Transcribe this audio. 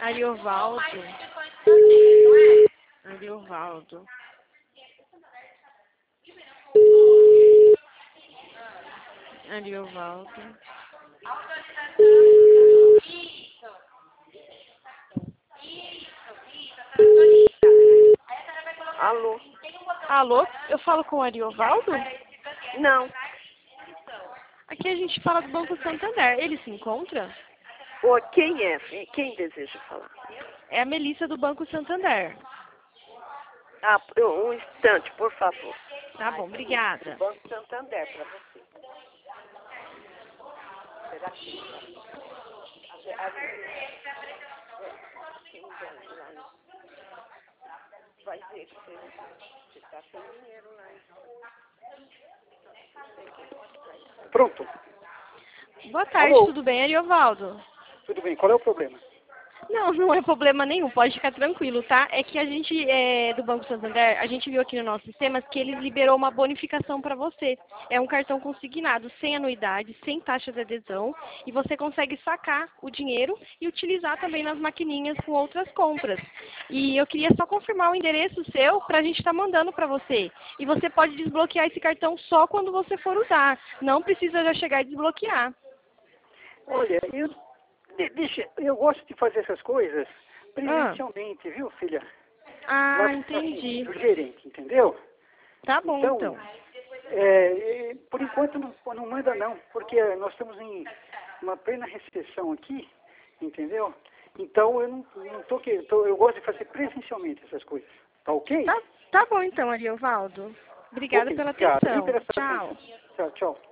Ariovaldo. Ariovaldo. Ariovaldo. Alô? Alô, eu falo com o Ariovaldo? Não. Aqui a gente fala do Banco Santander. Ele se encontra? Ô, quem é? Quem deseja falar? É a Melissa do Banco Santander. Ah, um instante, por favor. Tá bom, obrigada. Banco Santander para você. Será que vai ver que você está sem dinheiro lá. Pronto. Boa tarde, Alô? tudo bem, Ariovaldo? Tudo bem, qual é o problema? Não, não é problema nenhum, pode ficar tranquilo, tá? É que a gente, do Banco Santander, a gente viu aqui no nosso sistema que eles liberou uma bonificação para você. É um cartão consignado, sem anuidade, sem taxa de adesão, e você consegue sacar o dinheiro e utilizar também nas maquininhas com outras compras. E eu queria só confirmar o endereço seu para a gente estar mandando para você. E você pode desbloquear esse cartão só quando você for usar, não precisa já chegar e desbloquear. Olha, eu gosto de fazer essas coisas presencialmente, viu, filha? Ah, Assim, entendi. do gerente, entendeu? Tá bom, então. Por enquanto não manda não, porque nós estamos em uma plena recessão aqui, entendeu? Então eu não tô querendo, eu gosto de fazer presencialmente essas coisas, tá ok? Tá bom então, Ariovaldo. Obrigada Ok, pela obrigado. atenção. Interessante. Tchau. Tchau, tchau.